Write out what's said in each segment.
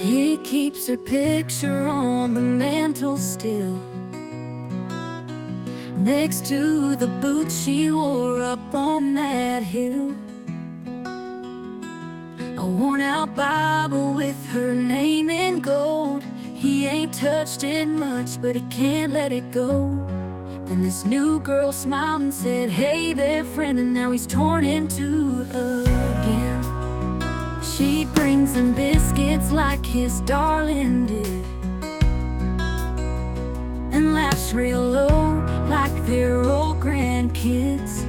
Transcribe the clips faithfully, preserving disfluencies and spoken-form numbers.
He keeps her picture on the mantle still, next to the boots she wore up on that hill. A worn-out Bible with her name in gold. He ain't touched it much, but he can't let it go. Then this new girl smiled and said, "Hey there, friend," and now he's torn in two again. She brings him biscuits like his darling did, and laughs real low like they're old grandkids.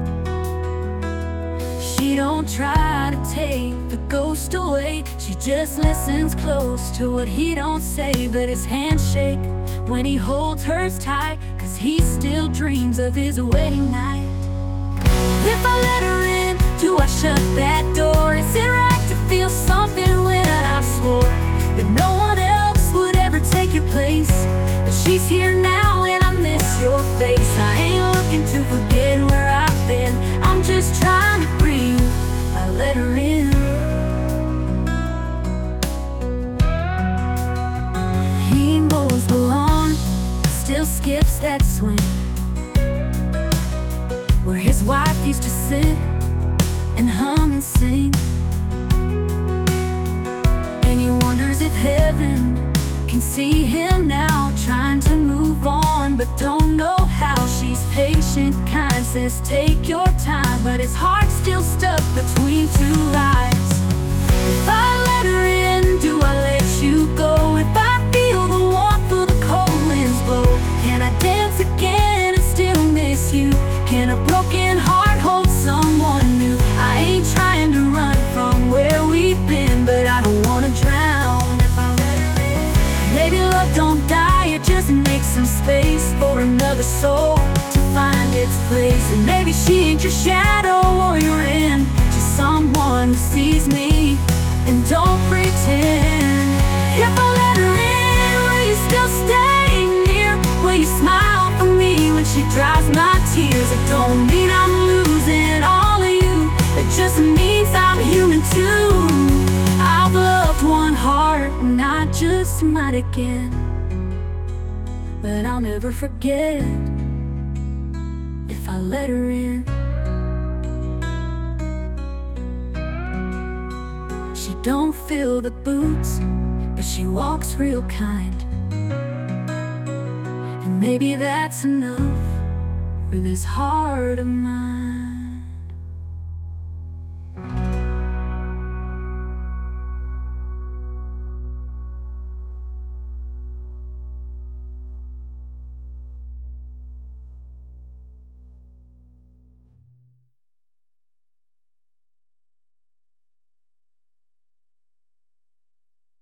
She don't try to take the ghost away, she just listens close to what he don't say. But his hands shake when he holds hers tight, 'cause he still dreams of his wedding night. If I let her in, do I shut that door? Is it right to feel something when I swore that no one else would ever take your place? But she's here now and I miss your face. I ain't looking to forget where I've been, I'm just trying to breathe. I let her in. He mows the lawn, still skips that swing where his wife used to sit and hum and sing. And he wonders if heaven can see him now, trying to move on but don't know how. She's patient, kind, says take your time, but his heart's still stuck between two lives. If I let her in, do I let you go? If I feel the warmth of the cold winds blow, can I dance again and still miss you? Can a broken heart hold someone new? I ain't trying to run from where we've been, but I don't wanna drown if I let her in. Maybe love don't die, it just makes some space for another soul to find its place. And maybe she ain't your shadow or your end, just someone who sees me and don't pretend. If I let her in, will you still stay near? Will you smile for me when she dries my tears? It don't mean I'm losing all of you, it just means I'm human too. I've loved one heart and I just might again, but I'll never forget if I let her in. She don't fill the boots, but she walks real kind, and maybe that's enough for this heart of mine.